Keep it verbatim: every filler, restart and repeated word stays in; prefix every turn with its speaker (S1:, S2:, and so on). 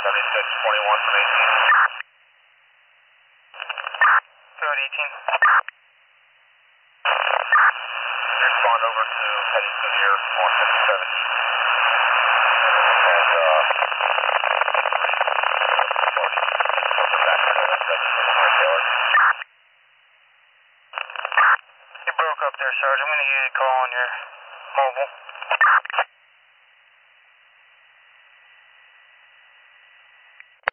S1: seventy-six twenty-one from eighteen. Go at eighteen. Respond over to heading to near one fifty-seven east. And, uh, back to the seven from behind Taylor. You broke up there, Sergeant. I'm going to get a call on your mobile.